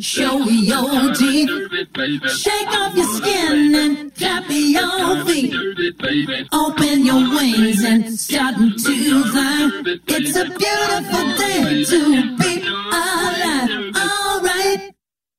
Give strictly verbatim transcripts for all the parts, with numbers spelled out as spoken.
Show your teeth. Shake off your skin and tap your feet. Open your wings and start to fly. It's a beautiful day to be alive. All right.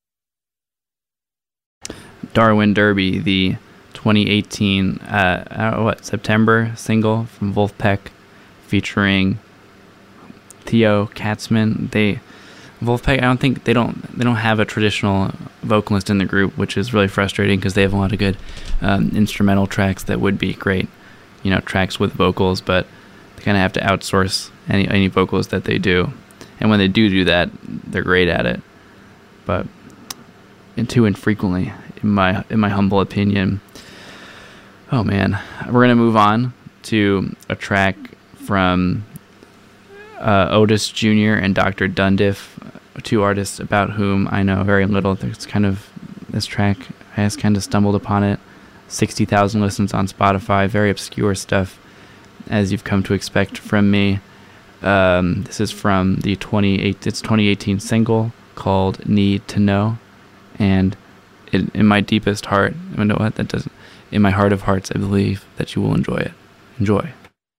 Darwin Derby, the twenty eighteen uh, what September single from Wolfpack, featuring Theo Katzman. They Wolfpack, I don't think they don't they don't have a traditional vocalist in the group, which is really frustrating because they have a lot of good um, instrumental tracks that would be great, you know, tracks with vocals, but they kind of have to outsource any any vocals that they do, and when they do do that, they're great at it, but and too infrequently, in my in my humble opinion. Oh man, we're gonna move on to a track from uh, Otis Junior and Doctor Dundiff, two artists about whom I know very little. There's kind of this track, I just kind of stumbled upon it. sixty thousand listens on Spotify, very obscure stuff, as you've come to expect from me. Um, this is from the twenty-eight, it's twenty eighteen single called Need to Know, and it, in my deepest heart, I know what that doesn't. In my heart of hearts, I believe that you will enjoy it. Enjoy.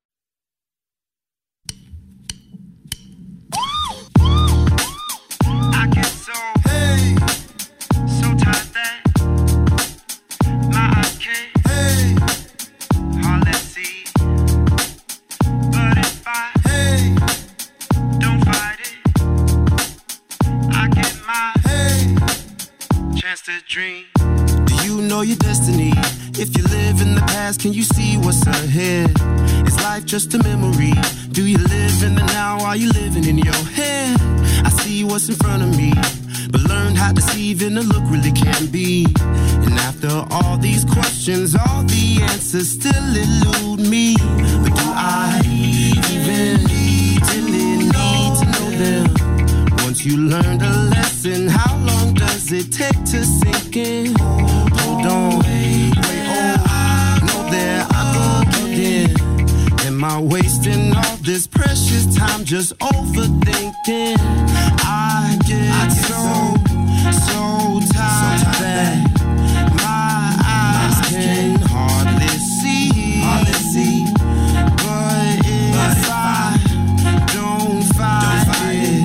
I get so, hey, so tired that my eyes can't, hey, hardly see. But if I, hey, don't fight it, I get my, hey, chance to dream. Do you know your destiny? If you live in the past, can you see what's ahead? Is life just a memory? Do you live in the now? Are you living in your head? I see what's in front of me, but learn how deceiving the look really can be. And after all these questions, all the answers still elude me. But do I even really need to know them? Once you learned a lesson, how long does it take to sink in? Hold on, wait, wait, oh, no, there I go again. Am I wasting all this precious time just overthinking? I get so, so tired that my eyes can hardly see, hardly see. But if I don't fight it,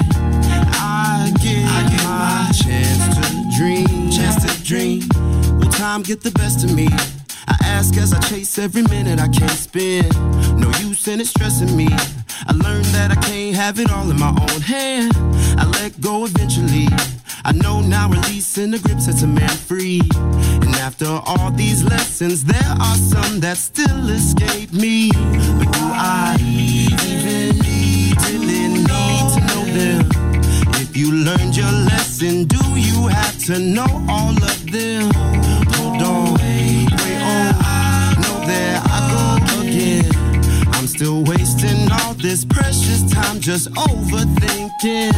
I get my chance to dream, chance to dream. Will time get the best of me? I ask as I chase every minute I can't spend. No use in it stressing me. I learned that I can't have it all in my own hand. I let go eventually. I know now releasing the grip sets a man free. And after all these lessons, there are some that still escape me. But do I even really need to know them? If you learned your lesson, do you have to know all of them? Hold on, wait, wait, oh, no, there I go again. I'm still wasting all this precious time just overthinking.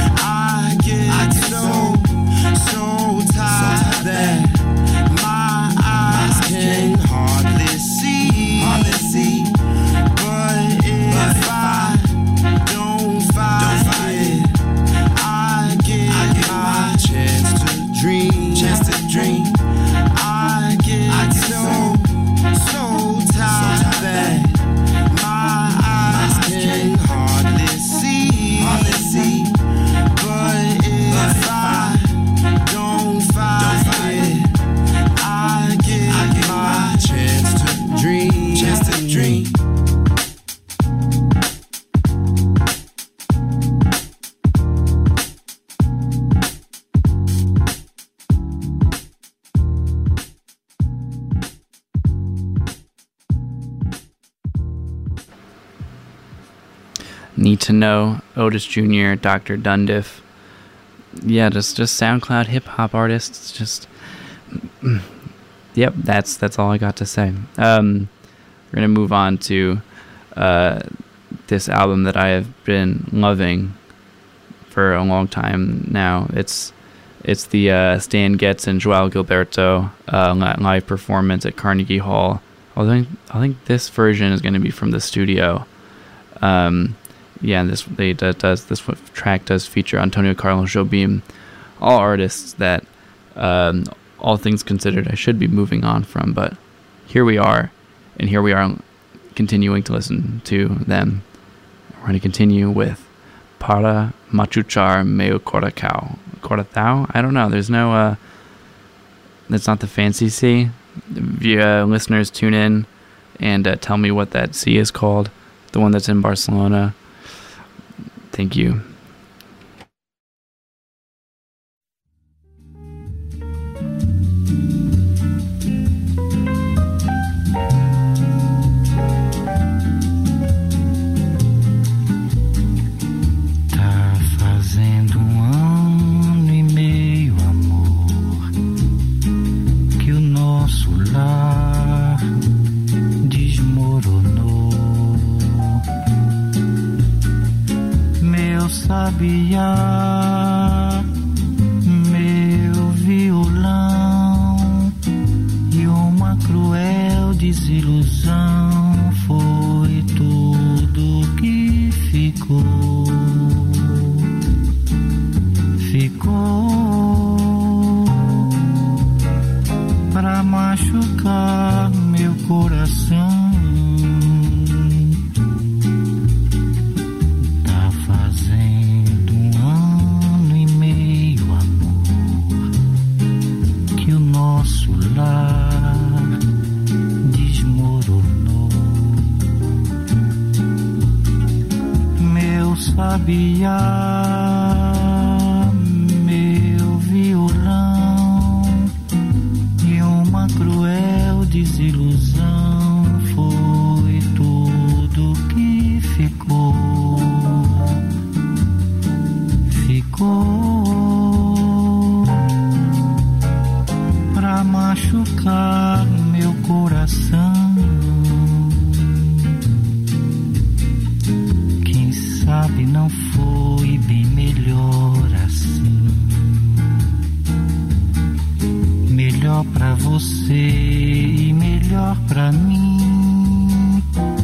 I get, I get so, so tired that my eyes can hardly see, hardly see. But if I don't fight it, I get, I get my chance to dream, chance to dream. I get, I get so, so tired that my eyes can hardly see, hardly see. But if I don't fight it, I get, I get my chance to dream, chance to dream. Need to Know, Otis Junior, Doctor Dundiff. Yeah, just just SoundCloud hip hop artists. Just yep, that's that's all I got to say. Um, we're gonna move on to uh, this album that I have been loving for a long time now. It's it's the uh, Stan Getz and Joao Gilberto uh, live performance at Carnegie Hall. I think I think this version is going to be from the studio. Um, yeah, this they that does this track does feature Antonio Carlos Jobim all artists that, um, all things considered, I should be moving on from, but here we are, and here we are continuing to listen to them. We're going to continue with Para Machuchar Meu Coração. Coração? I don't know. There's no, uh, that's not the fancy C. If uh, listeners tune in and uh, tell me what that C is called, the one that's in Barcelona. Thank you. Sabiá, meu violão, e uma cruel desilusão foi tudo que ficou, ficou pra machucar meu coração. Sabiá, meu violão, e uma cruel desilusão foi tudo que ficou, ficou pra machucar meu coração. Sabe, não foi bem melhor assim. Melhor pra você e melhor pra mim.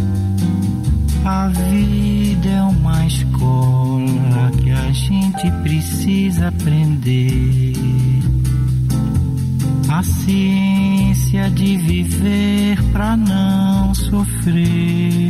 A vida é uma escola que a gente precisa aprender. A ciência de viver pra não sofrer.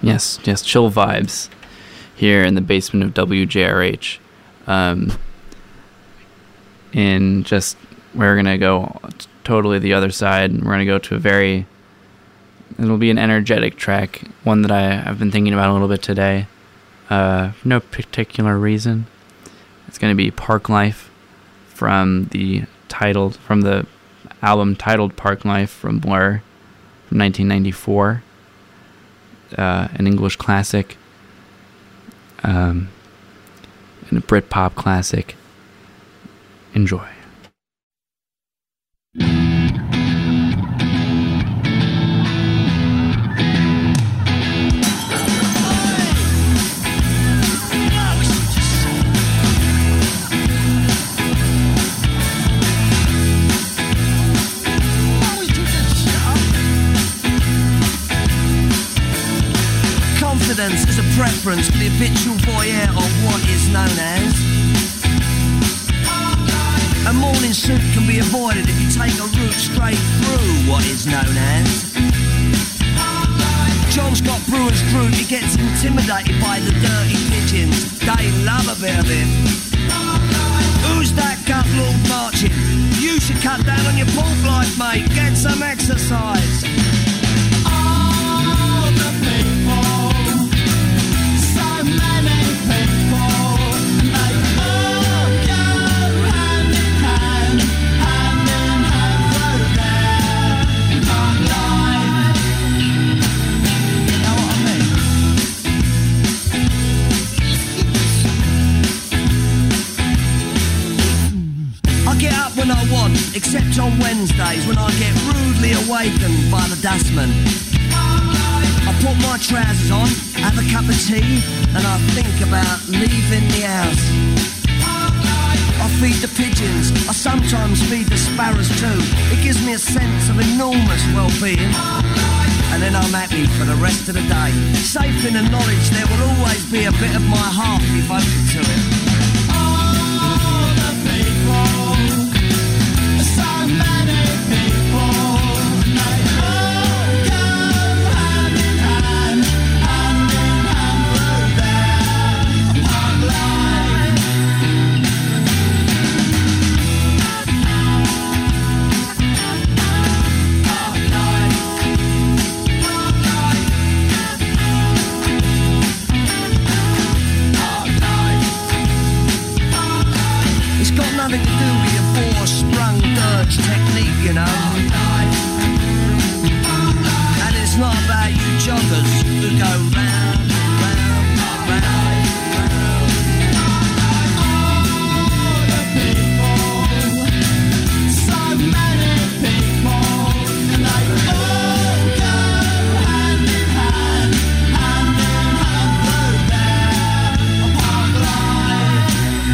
Yes, yes, chill vibes here in the basement of W J R H. Um, and just, we're going to go t- totally the other side. We're going to go to a very, it'll be an energetic track, one that I, I've been thinking about a little bit today. Uh, for no particular reason. It's going to be Park Life from the titled, from the album titled Park Life from Blur from nineteen ninety-four. Uh, an English classic, um, and a Britpop classic. Enjoy. Is a preference for the habitual voyeur of what is known as. A morning suit can be avoided if you take a route straight through what is known as. John's got brewer's fruit, he gets intimidated by the dirty pigeons. They love a bit of him. Who's that gut lord marching? You should cut down on your pork life, mate. Get some exercise. All the people. When I want, except on Wednesdays when I get rudely awakened by the dustman. I put my trousers on, have a cup of tea, and I think about leaving the house. I feed the pigeons, I sometimes feed the sparrows too. It gives me a sense of enormous well-being. And then I'm happy for the rest of the day, safe in the knowledge there will always be a bit of my heart devoted to it. All the people. So many people, they all go hand in hand, hand in hand through their park life. Park life, park life, park life, park life. It's got nothing to do with your four-sprung dirge technique, you know. And it's not about you joggers who go round, round, round, round. All the people, so many people, and they all go hand in hand, hand in hand through their park life.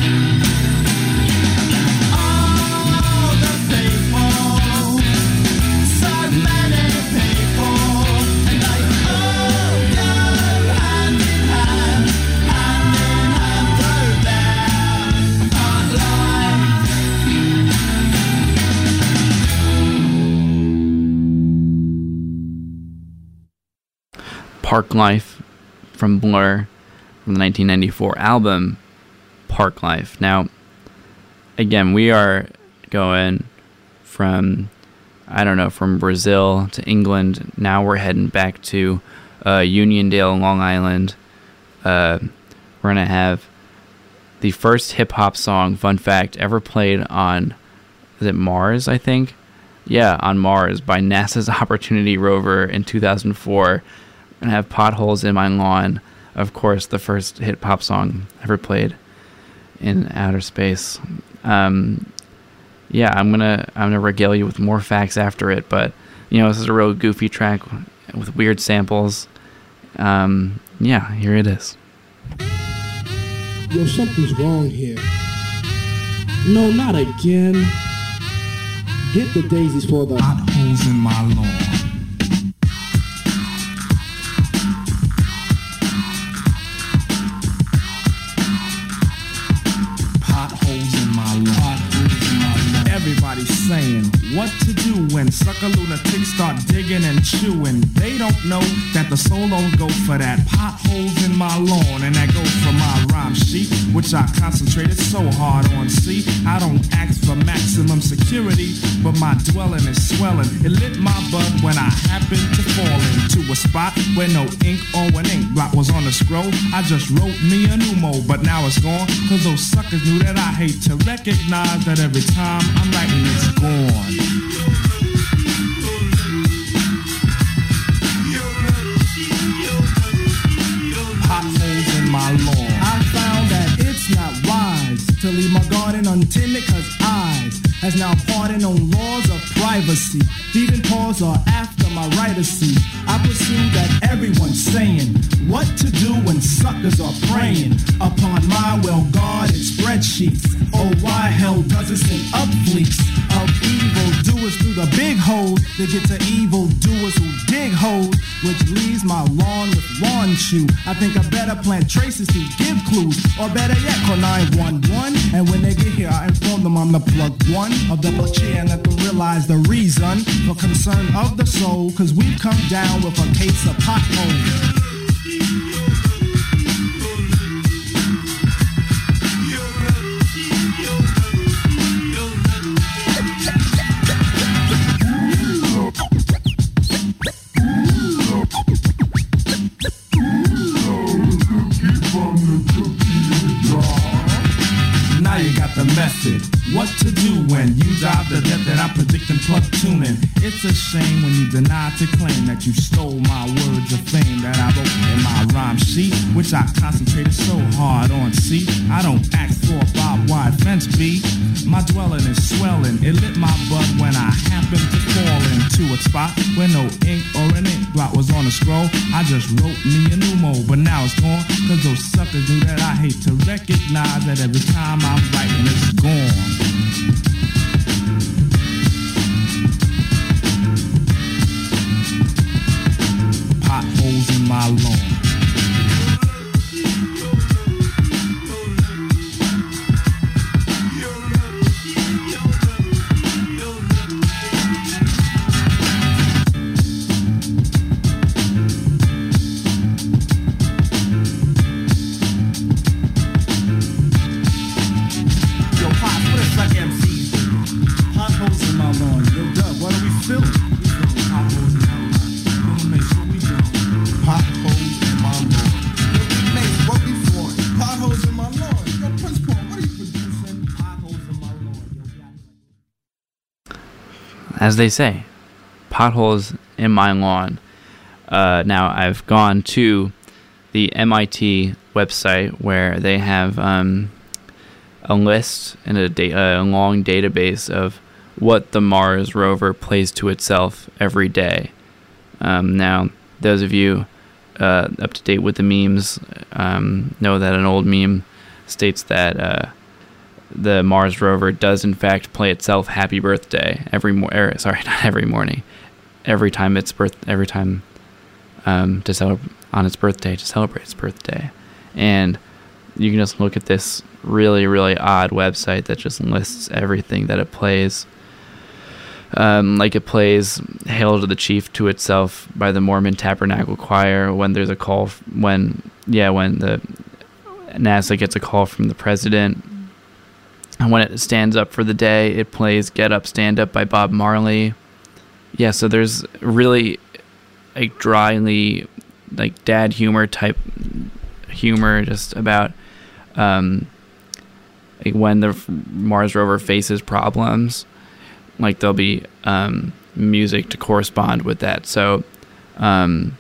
Park Life from Blur from the nineteen ninety-four album Park Life. Now, again, we are going from, I don't know, from Brazil to England. Now we're heading back to uh, Uniondale, Long Island. Uh, we're going to have the first hip-hop song, fun fact, ever played on, is it Mars, I think? Yeah, on Mars by NASA's Opportunity rover in two thousand four. And have Potholes in My Lawn, of course, the first hip-hop song ever played in outer space. Um, yeah, I'm gonna I'm gonna regale you with more facts after it, but you know, this is a real goofy track with weird samples. Um, yeah, here it is. Yo, something's wrong here. No, not again. Get the daisies for the potholes in my lawn. Everybody's saying what to do when sucker lunatics start digging digging and chewing. They don't know that the soul don't go for that. Potholes in my lawn, and that goes for my rhyme sheet, which I concentrated so hard on. See, I don't ask for maximum security, but my dwelling is swelling. It lit my bud when I happened to fall into a spot where no ink or an ink blot was on the scroll. I just wrote me a new mo, but now it's gone, cause those suckers knew that I hate to recognize that every time I'm writing it's gone. Potholes in my lawn. I found that it's not wise to leave my garden untended, cause eyes has now pardoned on laws of privacy. Thieving paws are after my right of seat. I pursue that everyone's saying what to do when suckers are preying upon my well-guarded spreadsheets. Oh, why hell does it send up fleets of evil doers through the big hole to get to evil doers who dig holes, which leaves my lawn with lawn chew. I think I better plant traces to give clues, or better yet, call nine one one. And when they get here, I inform them I'm the plug one of the chair and let them realize the reason for concern of the soul, cause we've come down with a case of potholes. Method, what to do when you dive the depth that I predict and plug tuning. It's a shame when you deny to claim that you stole my words of fame that I wrote in my rhyme sheet, which I concentrated so hard on. See, I don't ask for a barbed wire fence, B. My dwelling is swelling. It lit my butt when I happened to fall into a spot where no ink or an ink blot was on the scroll. I just wrote me a new mo, but now it's gone, cause those suckers do that. I hate to recognize that every time I'm writing it's gone. Potholes in my lawn. As they say, potholes in my lawn. Uh, now, I've gone to the M I T website where they have um, a list and a, da- a long database of what the Mars rover plays to itself every day. Um, now, those of you uh, up to date with the memes um, know that an old meme states that uh, the Mars rover does in fact play itself "Happy Birthday" every mo- er, sorry, not every morning, every time it's birth, every time um, to celebrate on its birthday to celebrate its birthday, and you can just look at this really really odd website that just lists everything that it plays. Um, like it plays "Hail to the Chief" to itself by the Mormon Tabernacle Choir when there's a call f- when yeah when the NASA gets a call from the president. And when it stands up for the day, it plays "Get Up, Stand Up" by Bob Marley. Yeah, so there's really a dryly, like, dad humor type humor just about um, like when the Mars rover faces problems. Like, there'll be um, music to correspond with that. So, um,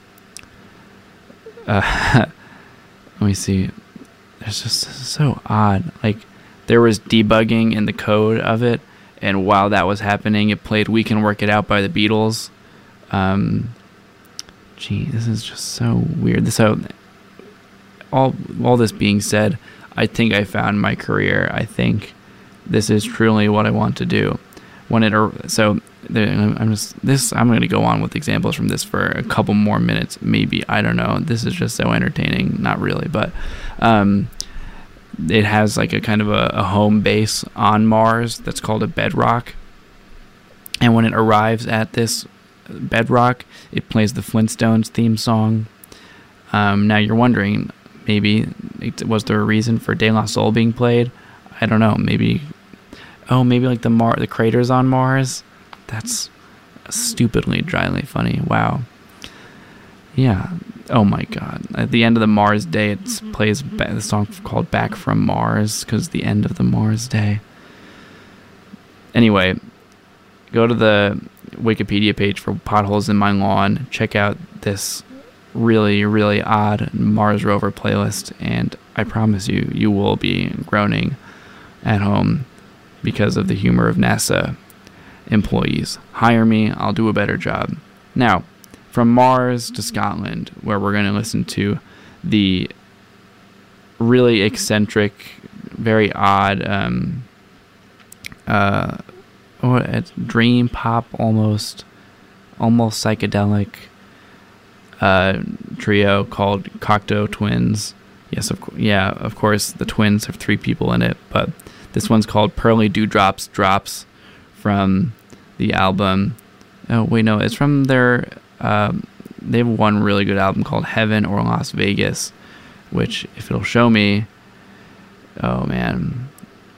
uh, let me see. It's just so odd. Like, there was debugging in the code of it, and while that was happening, it played "We Can Work It Out" by the Beatles. Um, gee, this is just so weird. So, all all this being said, I think I found my career. I think this is truly what I want to do. When it so, I'm just this. I'm going to go on with examples from this for a couple more minutes, maybe. I don't know. This is just so entertaining. Not really, but. Um, It has like a kind of a, a home base on Mars that's called a bedrock. And when it arrives at this bedrock. It plays the Flintstones theme song. Um, now you're wondering, maybe, was there a reason for De La Soul being played? I don't know. Maybe, oh, maybe like the Mar- the craters on Mars? That's stupidly, dryly funny. Wow. Yeah. Oh my God. At the end of the Mars Day, it plays ba- the song called Back from Mars, because the end of the Mars Day. Anyway, go to the Wikipedia page for Potholes in My Lawn. Check out this really, really odd Mars rover playlist, and I promise you, you will be groaning at home because of the humor of NASA employees. Hire me, I'll do a better job. Now, from Mars to Scotland, where we're going to listen to the really eccentric, very odd, um, uh, what, it's dream pop almost, almost psychedelic uh, trio called Cocteau Twins. Yes, of course. Yeah, of course, the twins have three people in it, but this one's called Pearly Dewdrops Drops from the album. Oh wait, no, it's from their. Um, they have one really good album called Heaven or Las Vegas, which, if it'll show me, oh man,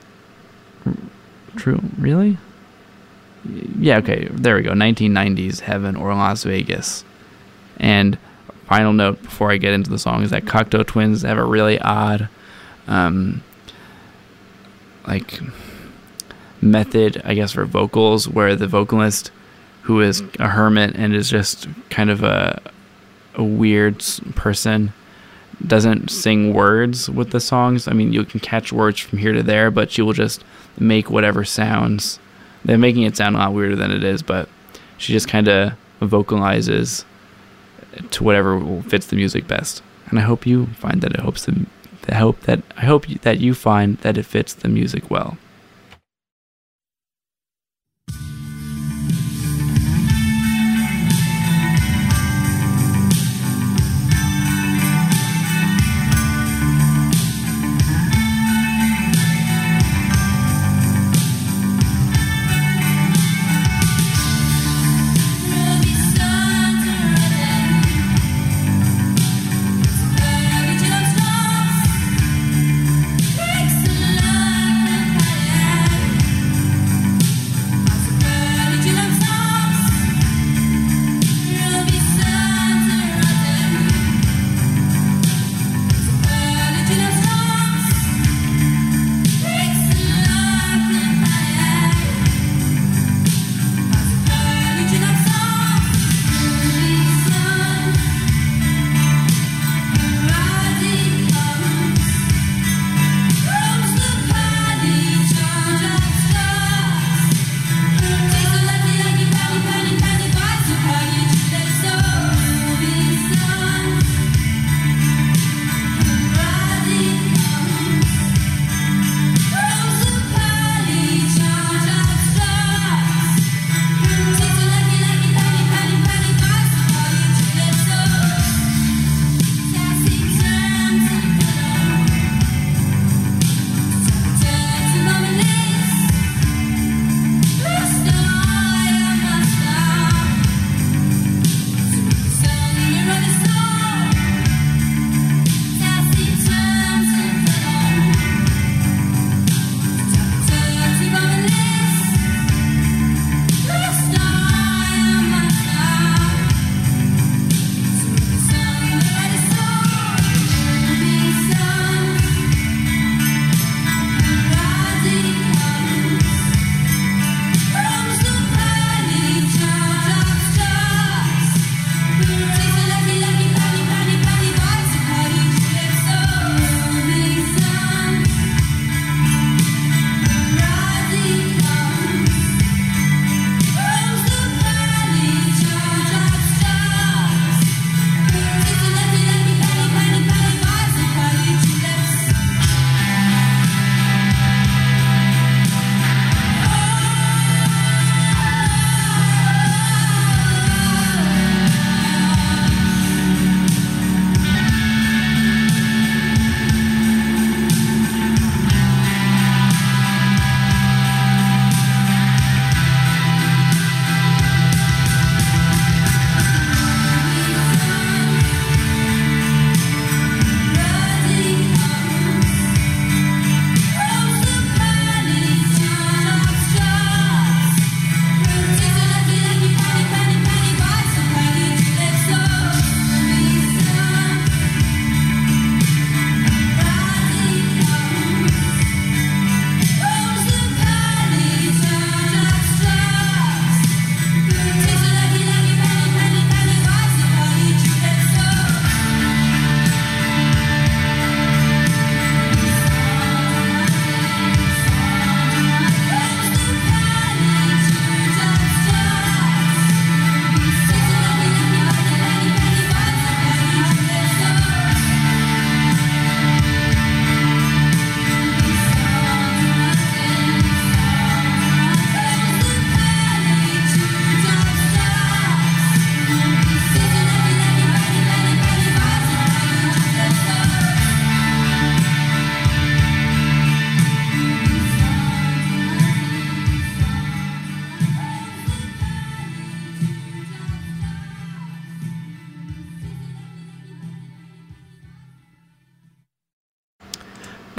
true, really? Yeah, okay, there we go. nineteen nineties Heaven or Las Vegas. And final note before I get into the song is that Cocteau Twins have a really odd, um, like method, I guess, for vocals, where the vocalist, who is a hermit and is just kind of a a weird person, doesn't sing words with the songs. I mean, you can catch words from here to there, but she will just make whatever sounds. They're making it sound a lot weirder than it is, but she just kind of vocalizes to whatever fits the music best. And I hope you find that it hopes the, I hope that I hope that you find that it fits the music well. Makes the love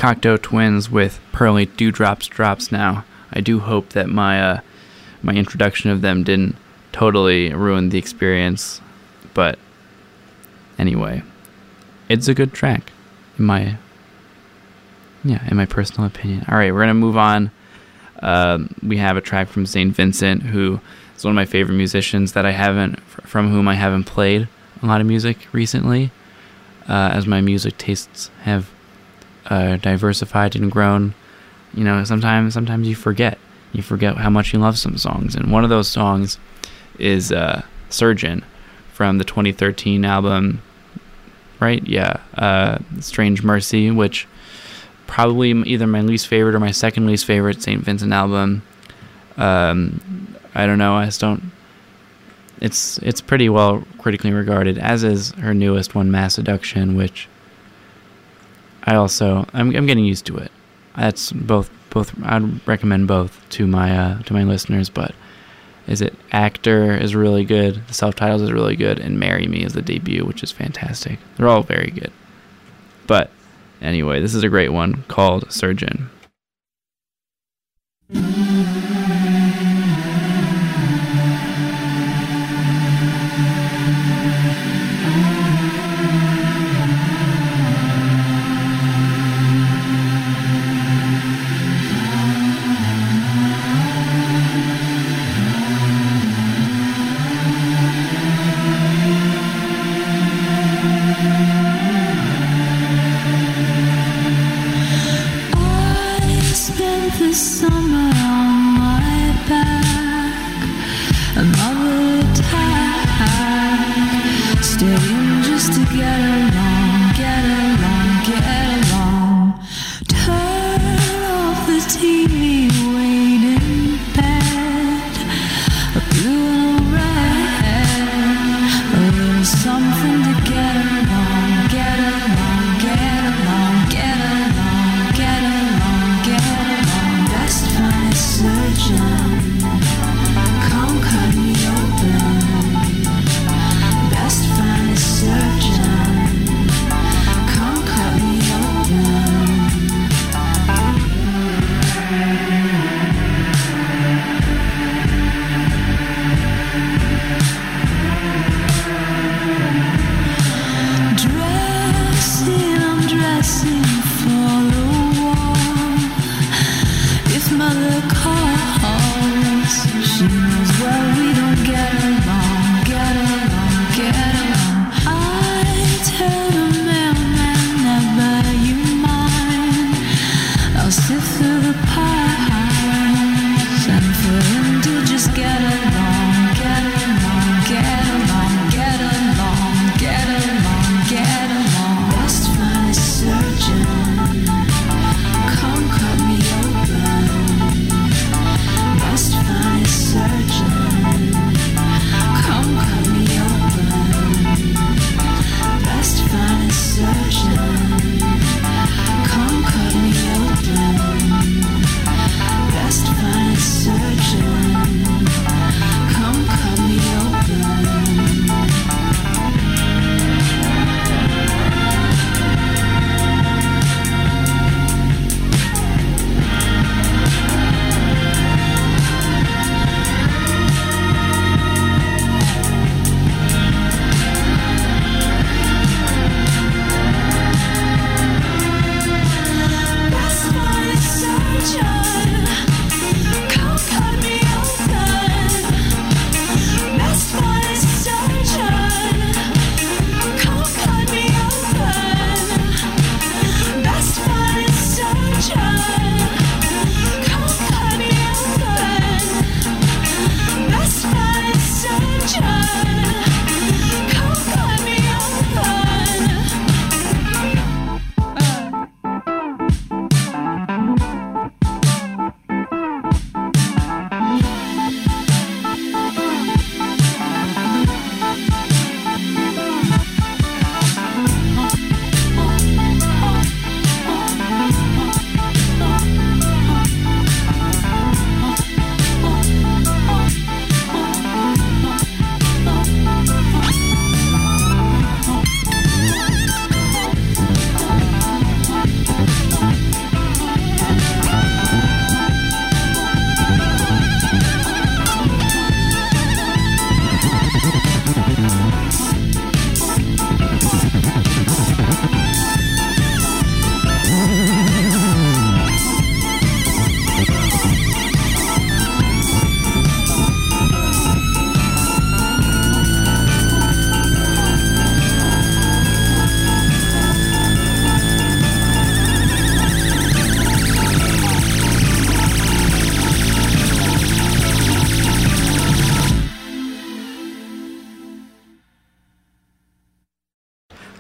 Cocteau Twins with Pearly Dewdrops Drops now. I do hope that my uh, my introduction of them didn't totally ruin the experience, but anyway, it's a good track in my yeah in my personal opinion. All right, we're gonna move on. Um, we have a track from Saint Vincent, who is one of my favorite musicians that I haven't from whom I haven't played a lot of music recently, uh, as my music tastes have uh, diversified and grown. You know, sometimes sometimes you forget you forget how much you love some songs, and one of those songs is uh, Surgeon from the twenty thirteen album, right? Yeah, uh, Strange Mercy, which probably either my least favorite or my second least favorite Saint Vincent album. Um, I don't know. I just don't. It's it's pretty well critically regarded, as is her newest one, Mass Seduction, which I also I'm I'm getting used to it. That's both both. I'd recommend both to my uh, to my listeners. But is it Actor is really good. The self-titles is really good, and Marry Me is the debut, which is fantastic. They're all very good. But anyway, this is a great one called Surgeon. The summer on my back, another attack, staying just to get along, get along, get along. Turn off the T V, wait in bed, a blue and a red, a little something to get along, get along, get along, get along, get along, get along. Best find a surgeon, come cut me open. Best find a surgeon,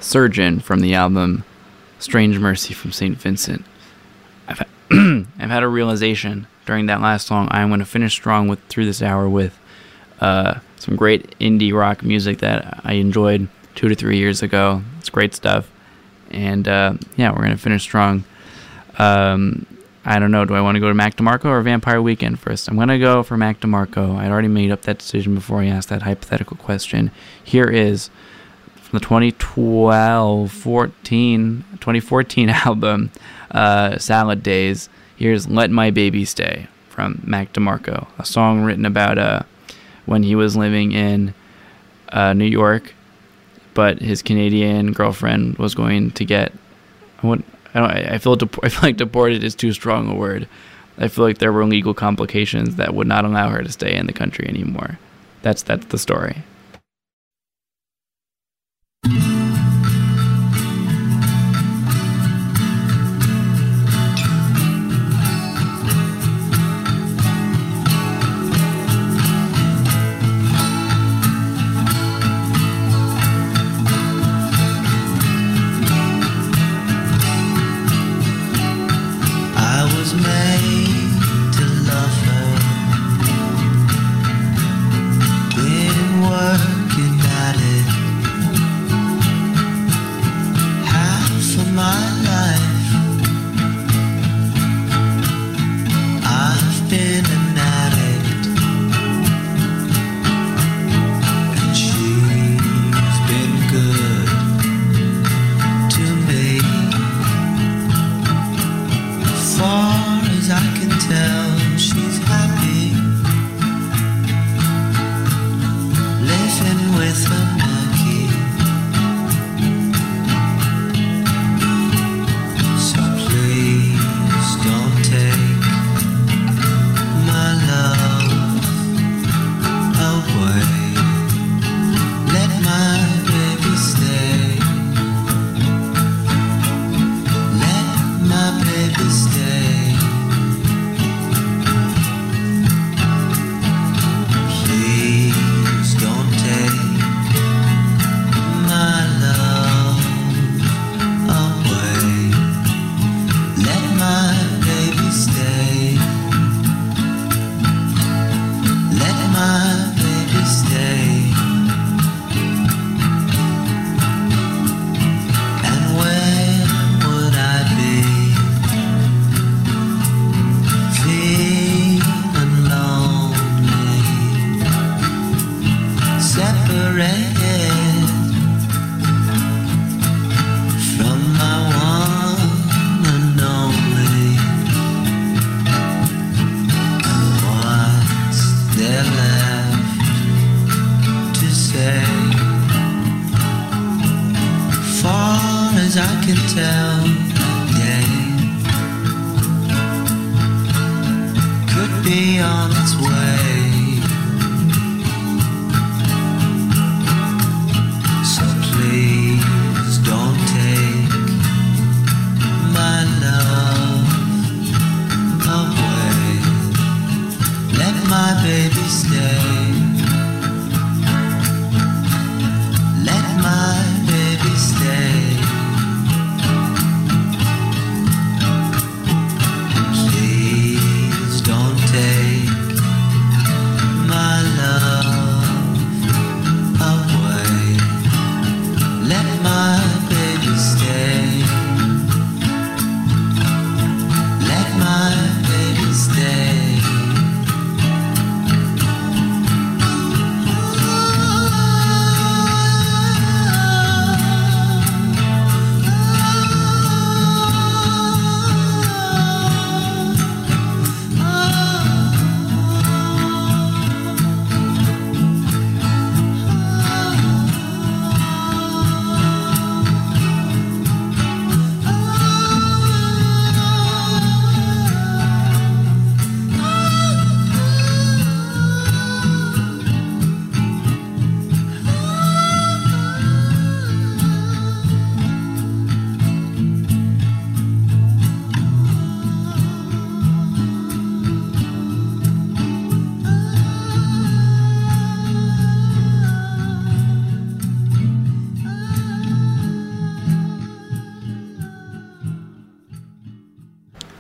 Surgeon from the album Strange Mercy from Saint Vincent. I've had, I've had a realization during that last song. I'm going to finish strong with through this hour with uh, some great indie rock music that I enjoyed two to three years ago. It's great stuff. And uh, yeah, we're going to finish strong. Um, I don't know. Do I want to go to Mac DeMarco or Vampire Weekend first? I'm going to go for Mac DeMarco. I'd already made up that decision before I asked that hypothetical question. Here is from the twenty twelve, fourteen, twenty fourteen album, uh, Salad Days. Here's Let My Baby Stay from Mac DeMarco, a song written about uh, when he was living in uh, New York, but his Canadian girlfriend was going to get... what. I don't. I feel. Dep- I feel like deported is too strong a word. I feel like there were legal complications that would not allow her to stay in the country anymore. That's that's the story.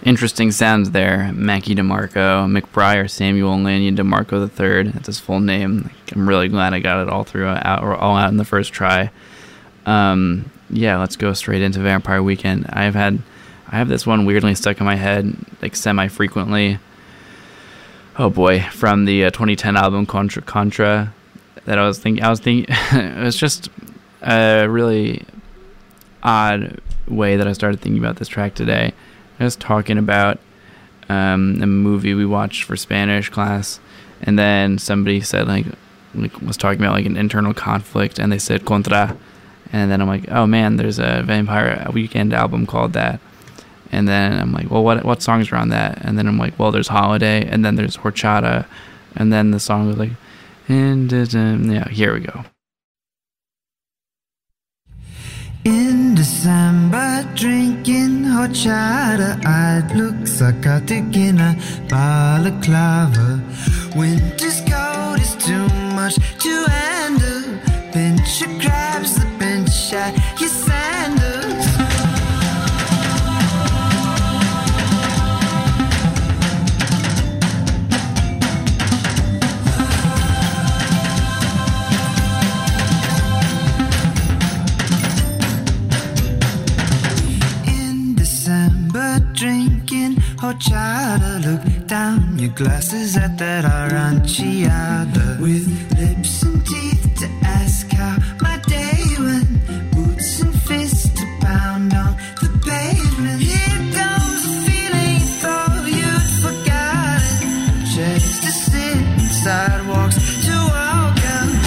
Interesting sounds there. Mackie DeMarco, McBride, Samuel Lanyon DeMarco the third. That's his full name. Like, I'm really glad I got it all through out or all out in the first try. Um, yeah, let's go straight into Vampire Weekend. I've had, I have this one weirdly stuck in my head, like semi-frequently. Oh boy, from the uh, twenty ten album Contra Contra. That I was thinking. I was thinking. It was just a really odd way that I started thinking about this track today. I was talking about um, a movie we watched for Spanish class, and then somebody said like, like was talking about like an internal conflict, and they said Contra, and then I'm like, oh man, there's a Vampire Weekend album called that, and then I'm like, well, what what songs are on that? And then I'm like, well, there's Holiday, and then there's Horchata, and then the song was like, and uh, yeah, here we go. In December, drinking horchata, I'd look psychotic in a balaclava. Winter's cold is too much to handle. Pincher grabs the bench at your sandals. Drinking horchata, look down your glasses at that aranciata. With lips and teeth to ask how my day went. Boots and fists to pound on the pavement. Here comes the feeling you thought you'd forgotten. Chairs to sit and sidewalks to walk on.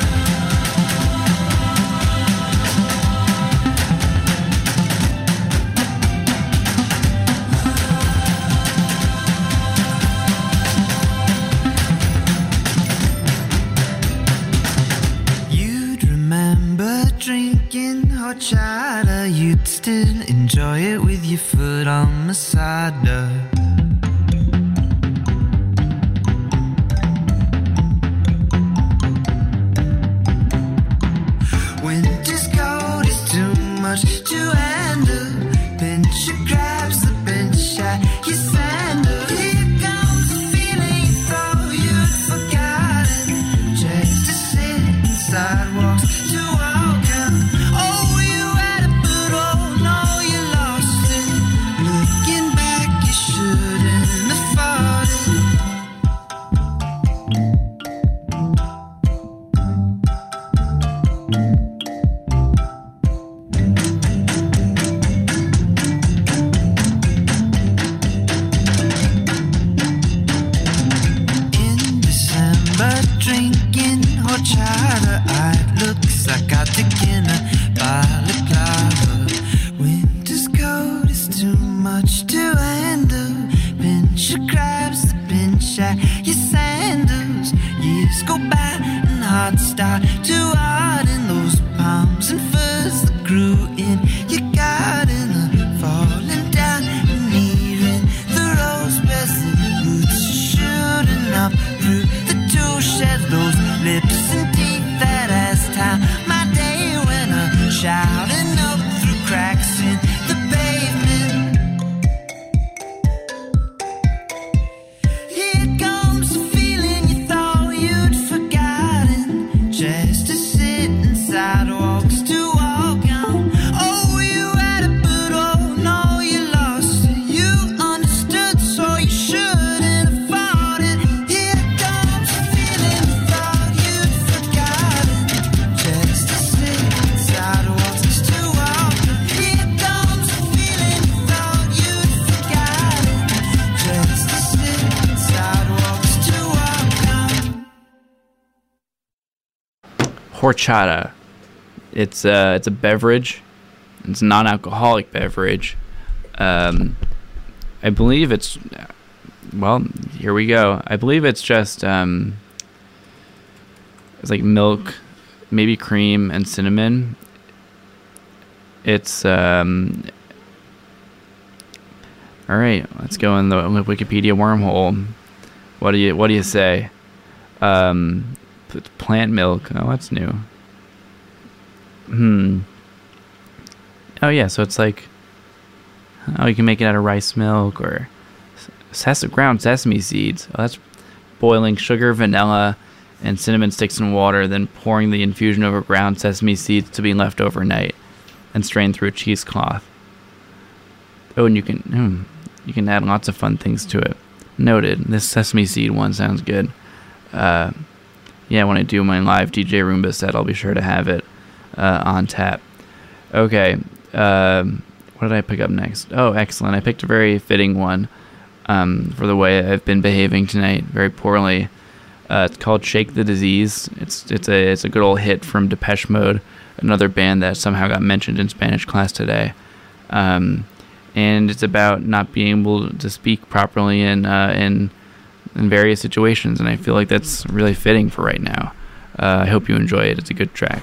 Drinking horchata, you'd still enjoy it with your foot on Masada. Winter's cold is too much to handle. Pincher grabs the bench at your sandal. Here comes the feeling you thought you'd forgotten. Just to sit in sidewalks to walk. Horchata. It's uh, it's a beverage. It's a non-alcoholic beverage. Um, I believe it's, well, here we go. I believe it's just um, it's like milk, maybe cream and cinnamon. It's um, all right. Let's go in the Wikipedia wormhole. What do you What do you say? Um, plant milk. Oh, that's new. Hmm. Oh yeah. So it's like, Oh, you can make it out of rice milk or ses- ground sesame seeds. Oh, that's boiling sugar, vanilla, and cinnamon sticks in water, then pouring the infusion over ground sesame seeds to be left overnight and strained through a cheesecloth. Oh, and you can mm, you can add lots of fun things to it. Noted. This sesame seed one sounds good. Uh, yeah, when I do my live D J Roomba set, I'll be sure to have it uh, on tap. Okay. Um, what did I pick up next? Oh, excellent. I picked a very fitting one um, for the way I've been behaving tonight, very poorly. Uh, it's called "Shake the Disease." It's it's a it's a good old hit from Depeche Mode, another band that somehow got mentioned in Spanish class today. Um, and it's about not being able to speak properly in uh, in in various situations, and I feel like that's really fitting for right now. Uh, I hope you enjoy it. It's a good track.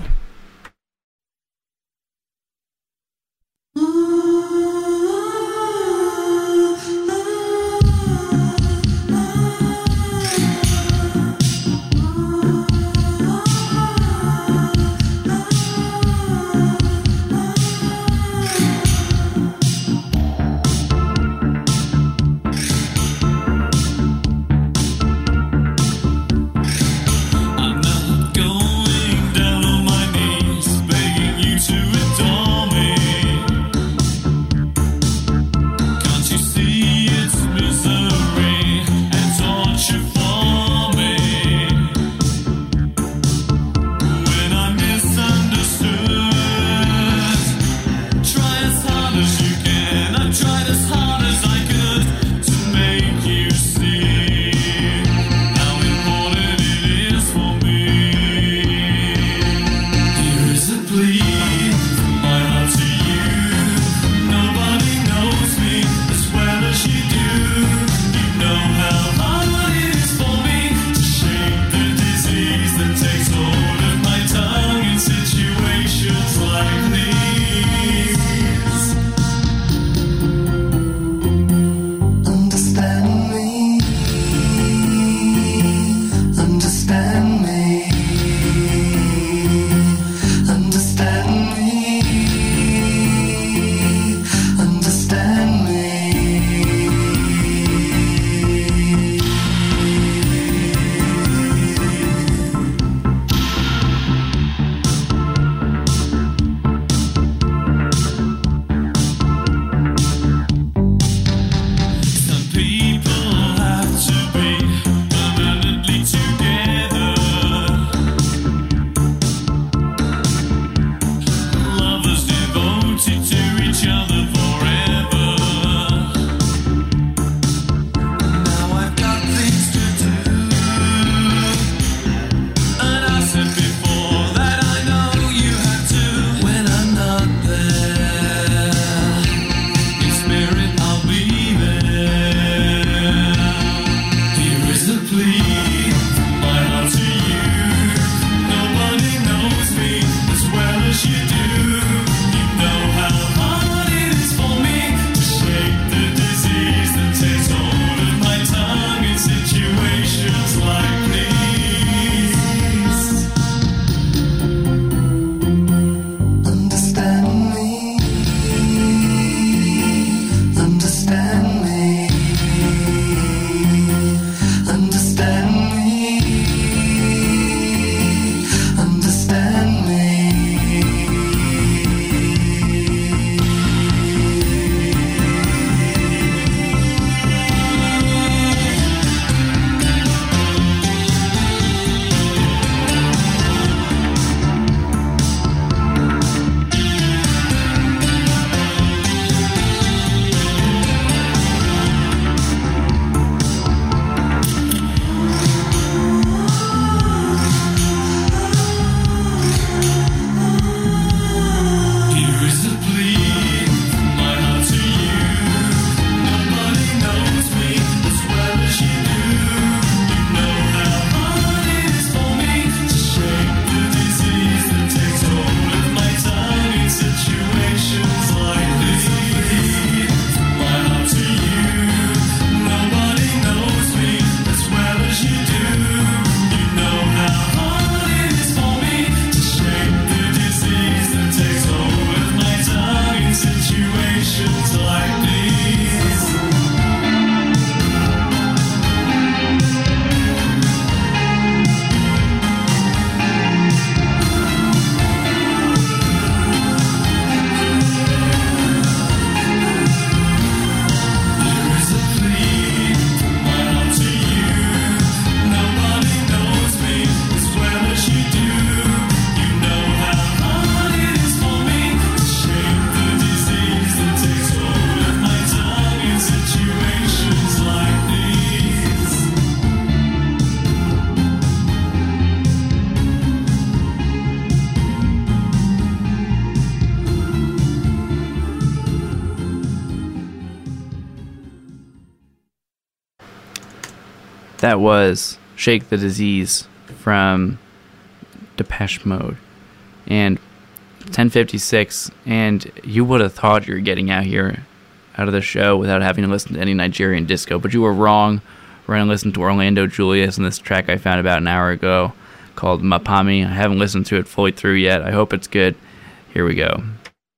that was Shake the Disease from Depeche Mode. And ten fifty-six, and you would have thought you were getting out here, out of the show, without having to listen to any Nigerian disco, but you were wrong. We're going to listen to Orlando Julius and this track I found about an hour ago called Mapami. I haven't listened to it fully through yet. I hope it's good. Here we go.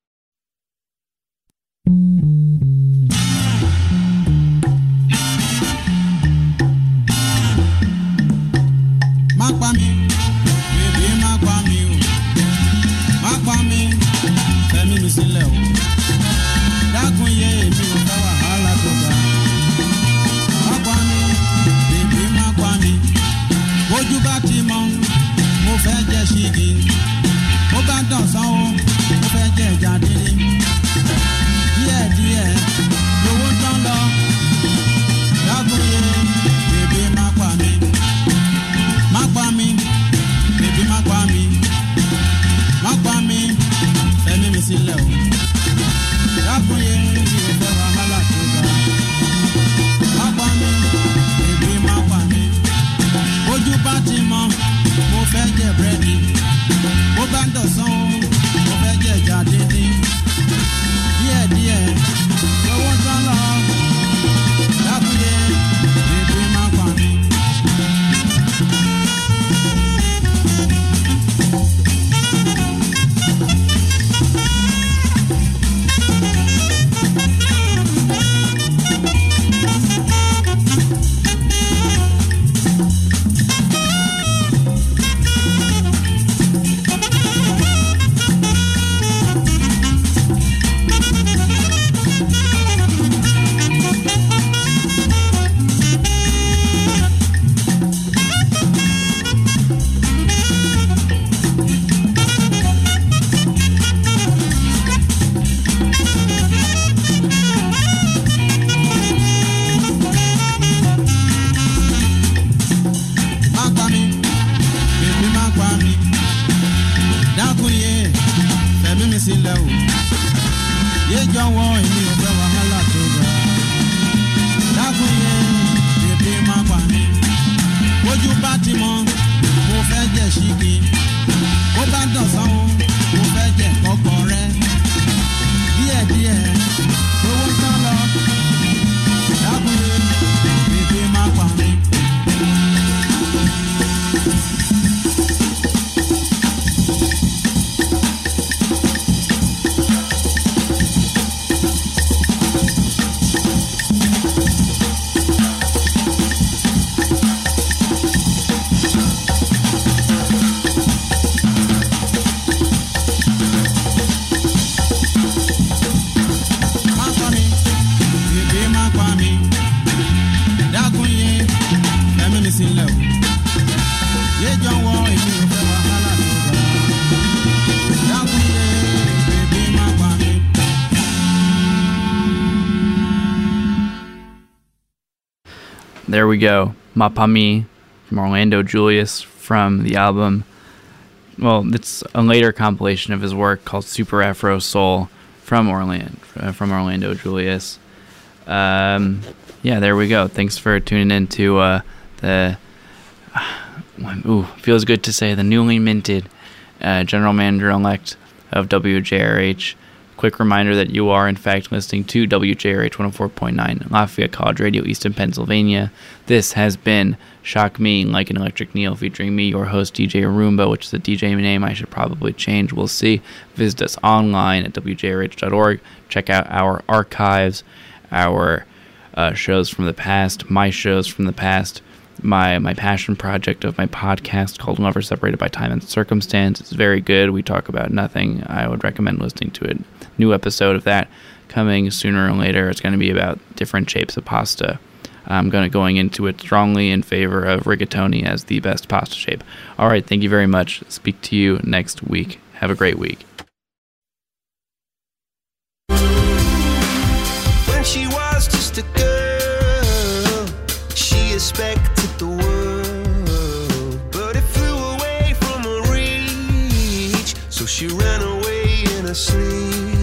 Mapami, baby, Mapami, Mapami, fẹ́mi mi sílẹ̀ o. Dákun yé èmi ò fẹ́ wàhálà tó ga. Mapami, baby, Mapami, bójú bá ti mọ́, mo fẹ́ jẹ ṣígi. Mo bá dàn sanwó, mo fẹ́ jẹ ẹja dídín. Díẹ̀díẹ̀ lówó tán lọ. Dákun yé baby, Mapami. Má pa mí, bèbí má pa mí, má pa mí, fẹ́mi mi sílẹ̀ o. Dákúnyé mi ò fẹ́ wàhálà tó ga. Má pa mí, bèbí má pa mí. Ojú bá ti mọ́, mo fẹ́ jẹ búrẹ́dì. Bó bá ń dọ̀sán o, mo fẹ́ jẹ ẹja dídín. Díẹ̀díẹ̀, lówó tán lọ. Dákúnyé, bèbí má pa mí. There we go. Mapami from Orlando Julius from the album. Well, it's a later compilation of his work called Super Afro Soul from Orlando, from Orlando Julius. Um, yeah, there we go. Thanks for tuning in to uh, the, uh, ooh, feels good to say, the newly minted uh, General Manager-elect of W J R H. Quick reminder that you are, in fact, listening to W J R H one oh four point nine Lafayette College Radio, Easton, Pennsylvania. This has been Shock Me Like an Electric Neil, featuring me, your host, D J Roomba, which is a D J name I should probably change. We'll see. Visit us online at W J R H dot org. Check out our archives, our uh, shows from the past, my shows from the past, my my passion project of my podcast called Never Separated by Time and Circumstance. It's very good. We talk about nothing. I would recommend listening to it. New episode of that coming sooner or later. It's going to be about different shapes of pasta. I'm going to going into it strongly in favor of rigatoni as the best pasta shape. All right, thank you very much. Speak to you next week. Have a great week. When she was just a girl, she expected the world, but it flew away from her reach, so she ran away in her sleep.